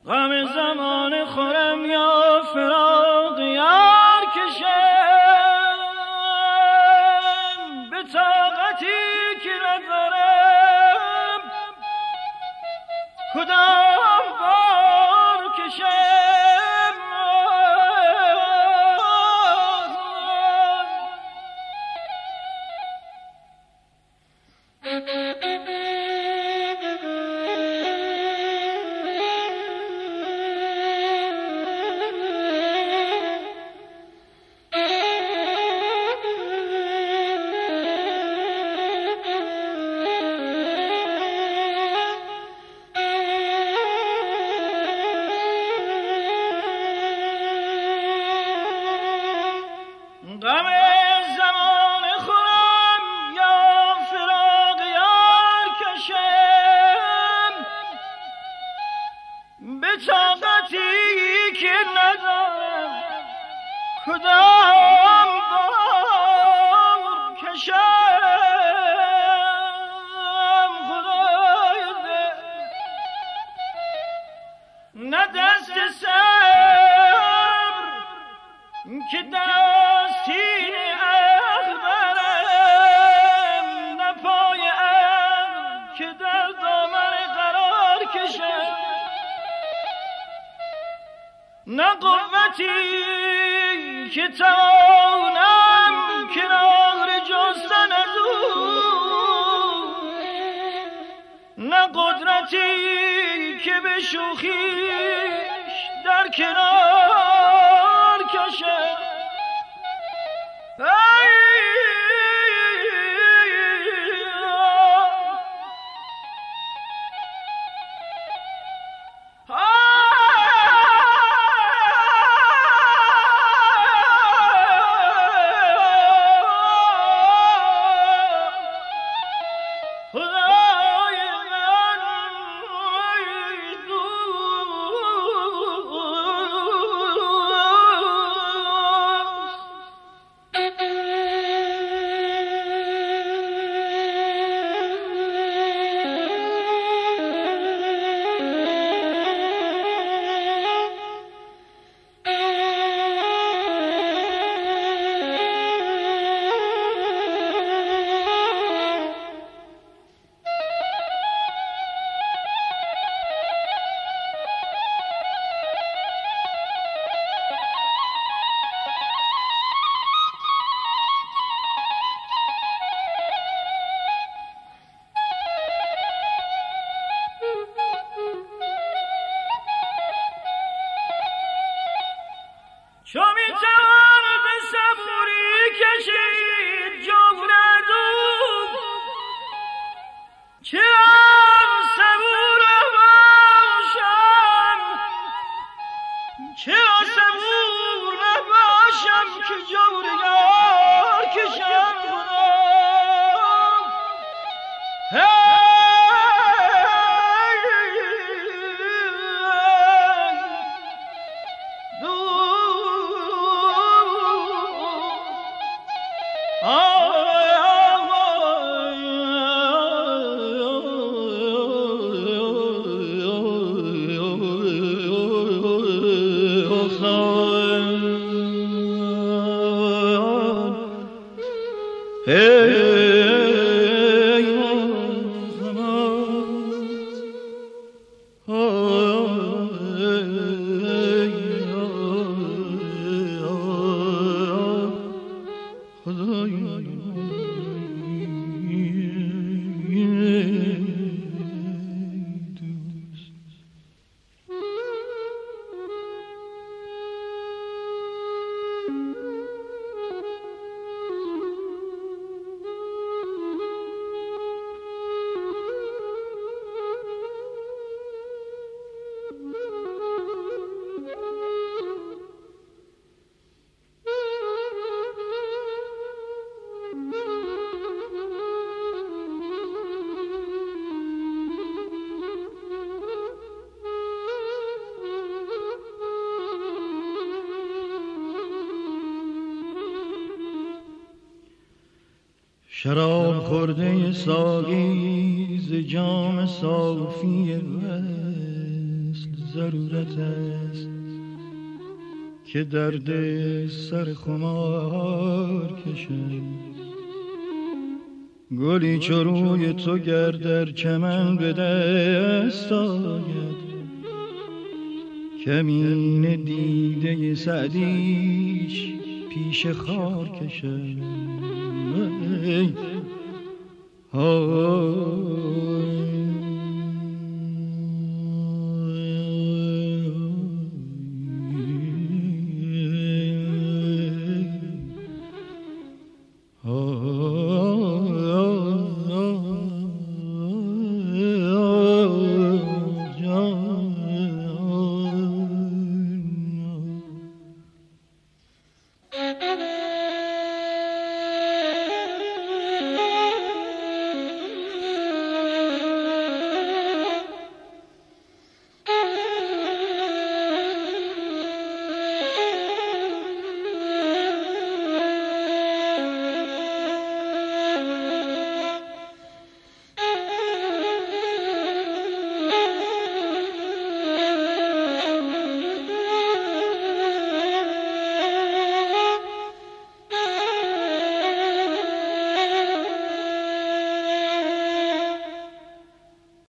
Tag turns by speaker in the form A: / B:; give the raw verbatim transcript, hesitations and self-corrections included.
A: غم زمان خورم یا فراق یار کشم به طاقتی که ندارم کدام بار کشم کدام بار کشم خدای ده نه دست صبر که در سینه عقل برم نه پای عقل که در دامن قرار کشم نه قوتی که توانم کنار جستن از او نه قدرتی که به شوخیش در کنار کشم چو میتوان به صبوری کشید جور ازو چرا صبور نباشم چرا صبور نباشم که جور یار کشم شراب خورده ساقی ز جام صافی وصل ضرورت است که درد سر خمار کشم. گلی چو روی تو گر در چمن به دست آید، کمین دیده سعدیش پیش خار کشم. ای